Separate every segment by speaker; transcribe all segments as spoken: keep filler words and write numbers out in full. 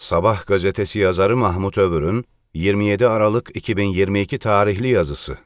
Speaker 1: Sabah gazetesi yazarı Mahmut Övür'ün yirmi yedi Aralık iki bin yirmi iki tarihli yazısı.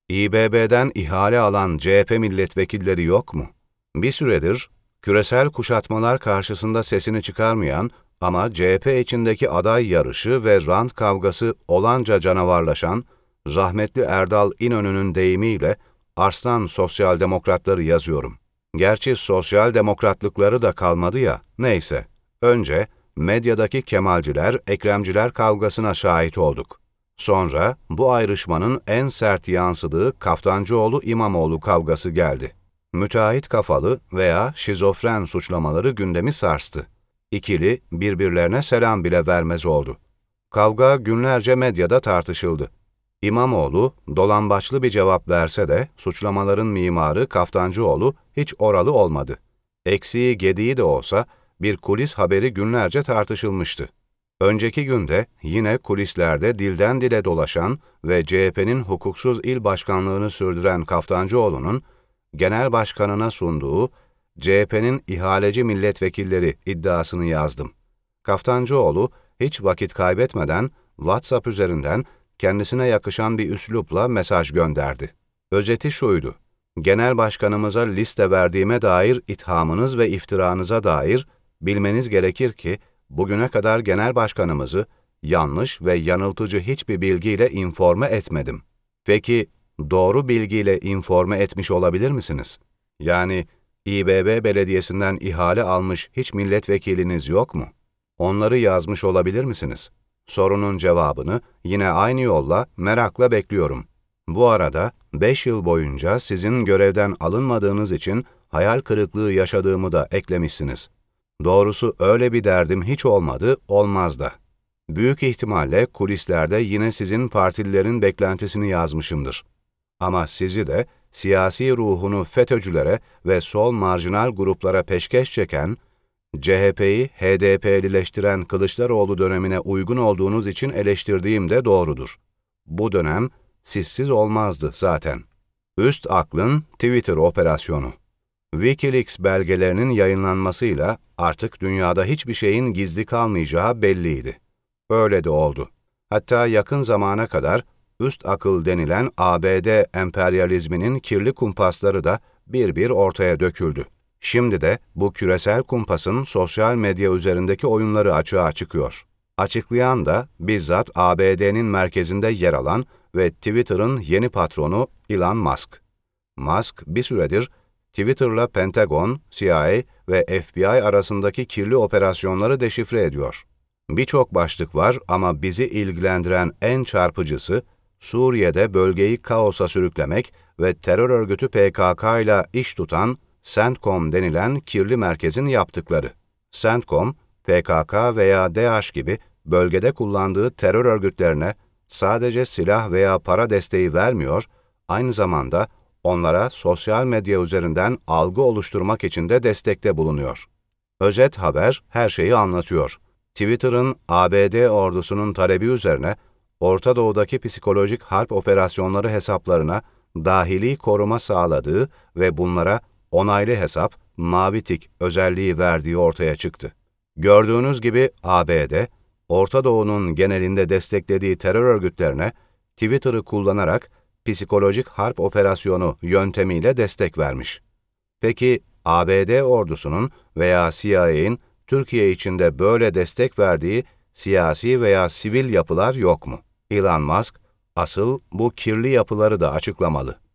Speaker 1: İBB'den ihale alan C H P milletvekilleri yok mu? Bir süredir küresel kuşatmalar karşısında sesini çıkarmayan ama C H P içindeki aday yarışı ve rant kavgası olanca canavarlaşan rahmetli Erdal İnönü'nün deyimiyle Arslan Sosyal Demokratları yazıyorum. Gerçi sosyal demokratlıkları da kalmadı ya, neyse. Önce medyadaki Kemalciler, Ekremciler kavgasına şahit olduk. Sonra bu ayrışmanın en sert yansıdığı Kaftancıoğlu İmamoğlu kavgası geldi. Müteahhit kafalı veya şizofren suçlamaları gündemi sarstı. İkili birbirlerine selam bile vermez oldu. Kavga günlerce medyada tartışıldı. İmamoğlu dolambaçlı bir cevap verse de suçlamaların mimarı Kaftancıoğlu hiç oralı olmadı. Eksiği gediği de olsa bir kulis haberi günlerce tartışılmıştı. Önceki günde yine kulislerde dilden dile dolaşan ve C H P'nin hukuksuz il başkanlığını sürdüren Kaftancıoğlu'nun genel başkanına sunduğu C H P'nin ihaleci milletvekilleri iddiasını yazdım. Kaftancıoğlu hiç vakit kaybetmeden WhatsApp üzerinden kendisine yakışan bir üslupla mesaj gönderdi. Özeti şuydu: genel başkanımıza liste verdiğime dair ithamınız ve iftiranıza dair bilmeniz gerekir ki bugüne kadar genel başkanımızı yanlış ve yanıltıcı hiçbir bilgiyle informe etmedim. Peki doğru bilgiyle informe etmiş olabilir misiniz? Yani İBB Belediyesi'nden ihale almış hiç milletvekiliniz yok mu? Onları yazmış olabilir misiniz? Sorunun cevabını yine aynı yolla merakla bekliyorum. Bu arada beş yıl boyunca sizin görevden alınmadığınız için hayal kırıklığı yaşadığımı da eklemişsiniz. Doğrusu öyle bir derdim hiç olmadı, olmaz da. Büyük ihtimalle kulislerde yine sizin partililerin beklentisini yazmışımdır. Ama sizi de siyasi ruhunu FETÖ'cülere ve sol marjinal gruplara peşkeş çeken, C H P'yi H D P'lileştiren Kılıçdaroğlu dönemine uygun olduğunuz için eleştirdiğim de doğrudur. Bu dönem sizsiz olmazdı zaten. Üst aklın Twitter operasyonu. Wikileaks belgelerinin yayınlanmasıyla artık dünyada hiçbir şeyin gizli kalmayacağı belliydi. Öyle de oldu. Hatta yakın zamana kadar üst akıl denilen A B D emperyalizminin kirli kumpasları da bir bir ortaya döküldü. Şimdi de bu küresel kumpasın sosyal medya üzerindeki oyunları açığa çıkıyor. Açıklayan da bizzat A B D'nin merkezinde yer alan ve Twitter'ın yeni patronu Elon Musk. Musk bir süredir Twitter'la Pentagon, C I A ve F B I arasındaki kirli operasyonları deşifre ediyor. Birçok başlık var ama bizi ilgilendiren en çarpıcısı, Suriye'de bölgeyi kaosa sürüklemek ve terör örgütü P K K ile iş tutan CENTCOM denilen kirli merkezin yaptıkları. CENTCOM, P K K veya DAEŞ gibi bölgede kullandığı terör örgütlerine sadece silah veya para desteği vermiyor, aynı zamanda onlara sosyal medya üzerinden algı oluşturmak için de destekte bulunuyor. Özet haber her şeyi anlatıyor. Twitter'ın A B D ordusunun talebi üzerine Orta Doğu'daki psikolojik harp operasyonları hesaplarına dahili koruma sağladığı ve bunlara onaylı hesap, mavi tik özelliği verdiği ortaya çıktı. Gördüğünüz gibi A B D, Orta Doğu'nun genelinde desteklediği terör örgütlerine Twitter'ı kullanarak psikolojik harp operasyonu yöntemiyle destek vermiş. Peki A B D ordusunun veya C I A'nin Türkiye içinde böyle destek verdiği siyasi veya sivil yapılar yok mu? Elon Musk, asıl bu kirli yapıları da açıklamalı.